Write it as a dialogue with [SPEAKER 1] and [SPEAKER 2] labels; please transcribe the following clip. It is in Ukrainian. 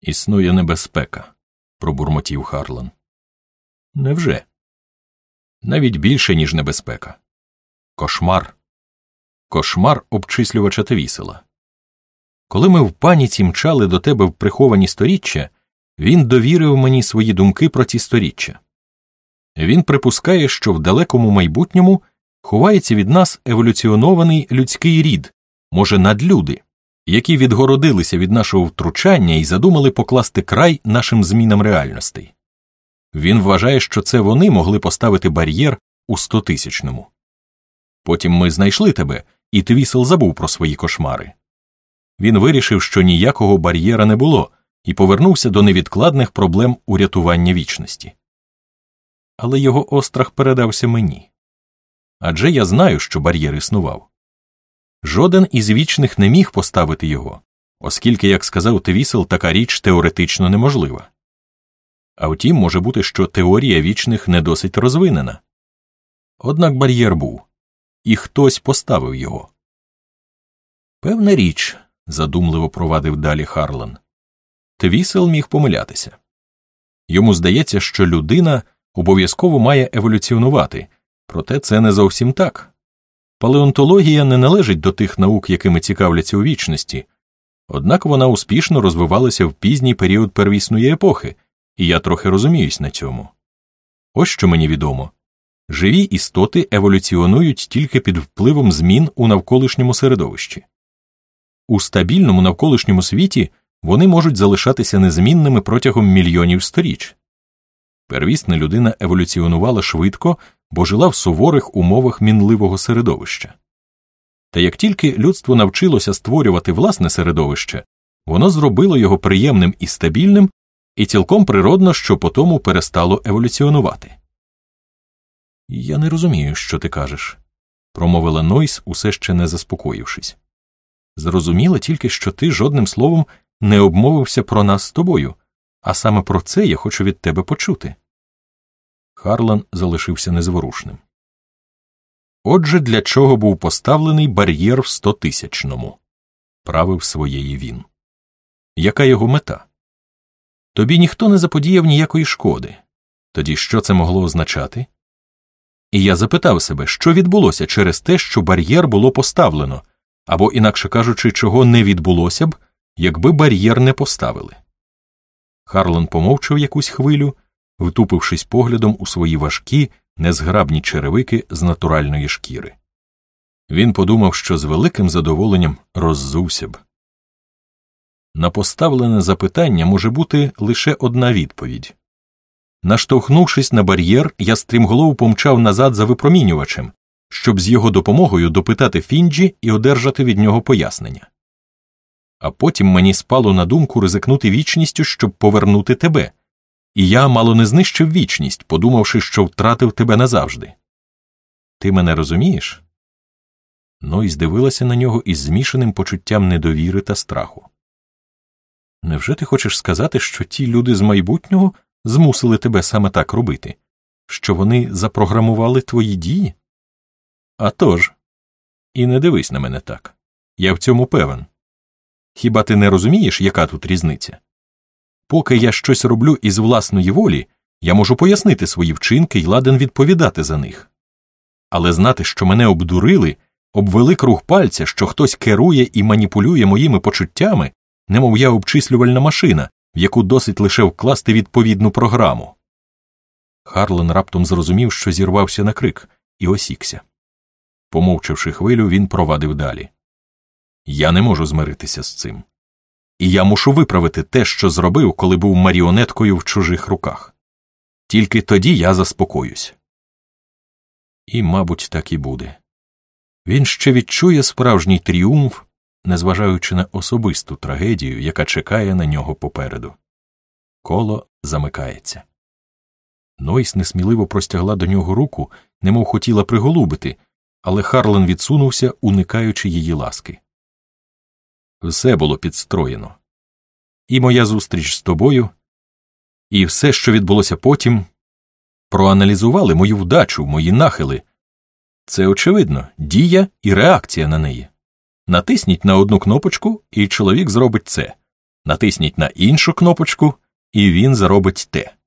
[SPEAKER 1] Існує небезпека, пробурмотів Харлан. Невже? Навіть більше, ніж небезпека. Кошмар. Кошмар обчислювача Твісела. Коли ми в паніці мчали до тебе в приховані сторіччя, він довірив мені свої думки про ці сторіччя. Він припускає, що в далекому майбутньому ховається від нас еволюціонований людський рід, може надлюди, які відгородилися від нашого втручання і задумали покласти край нашим змінам реальностей. Він вважає, що це вони могли поставити бар'єр у 100-тисячному. Потім ми знайшли тебе, і Твісел забув про свої кошмари. Він вирішив, що ніякого бар'єра не було, і повернувся до невідкладних проблем урятування вічності. Але його острах передався мені. Адже я знаю, що бар'єр існував. Жоден із вічних не міг поставити його, оскільки, як сказав Твісел, така річ теоретично неможлива. А втім, може бути, що теорія вічних не досить розвинена. Однак бар'єр був, і хтось поставив його. Певна річ, задумливо провадив далі Харлан. Твісел міг помилятися. Йому здається, що людина обов'язково має еволюціонувати, проте це не зовсім так. Палеонтологія не належить до тих наук, якими цікавляться у вічності, однак вона успішно розвивалася в пізній період первісної епохи, і я трохи розуміюсь на цьому. Ось що мені відомо. Живі істоти еволюціонують тільки під впливом змін у навколишньому середовищі. У стабільному навколишньому світі вони можуть залишатися незмінними протягом мільйонів сторіч. Первісна людина еволюціонувала швидко, бо жила в суворих умовах мінливого середовища. Та як тільки людство навчилося створювати власне середовище, воно зробило його приємним і стабільним, і цілком природно, що потому перестало еволюціонувати. «Я не розумію, що ти кажеш», – промовила Нойс, усе ще не заспокоївшись. «Зрозуміла тільки, що ти жодним словом не обмовився про нас з тобою, а саме про це я хочу від тебе почути». Харлан залишився незворушним. «Отже, для чого був поставлений бар'єр в 100-тисячному?» – правив своєї він. «Яка його мета? Тобі ніхто не заподіяв ніякої шкоди. Тоді що це могло означати?» І я запитав себе, що відбулося через те, що бар'єр було поставлено, або, інакше кажучи, чого не відбулося б, якби бар'єр не поставили. Харлан помовчав якусь хвилю, втупившись поглядом у свої важкі, незграбні черевики з натуральної шкіри. Він подумав, що з великим задоволенням роззувся б. На поставлене запитання може бути лише одна відповідь. Наштовхнувшись на бар'єр, я стрімголов помчав назад за випромінювачем, щоб з його допомогою допитати Фінджі і одержати від нього пояснення. А потім мені спало на думку ризикнути вічністю, щоб повернути тебе, і я мало не знищив вічність, подумавши, що втратив тебе назавжди. Ти мене розумієш? Нойс дивилася на нього із змішаним почуттям недовіри та страху. Невже ти хочеш сказати, що ті люди з майбутнього змусили тебе саме так робити? Що вони запрограмували твої дії? А тож. І не дивись на мене так. Я в цьому певен. Хіба ти не розумієш, яка тут різниця? Поки я щось роблю із власної волі, я можу пояснити свої вчинки й ладен відповідати за них. Але знати, що мене обдурили, обвели круг пальця, що хтось керує і маніпулює моїми почуттями, немов я обчислювальна машина, в яку досить лише вкласти відповідну програму. Харлан раптом зрозумів, що зірвався на крик, і осікся. Помовчавши хвилю, він провадив далі. Я не можу змиритися з цим. І я мушу виправити те, що зробив, коли був маріонеткою в чужих руках. Тільки тоді я заспокоюсь. І, мабуть, так і буде. Він ще відчує справжній тріумф, незважаючи на особисту трагедію, яка чекає на нього попереду. Коло замикається. Нойс несміливо простягла до нього руку, немов хотіла приголубити, але Харлан відсунувся, уникаючи її ласки. Все було підстроєно. І моя зустріч з тобою, і все, що відбулося потім, проаналізували мою вдачу, мої нахили. Це, очевидно, дія і реакція на неї. Натисніть на одну кнопочку, і чоловік зробить це. Натисніть на іншу кнопочку, і він зробить те.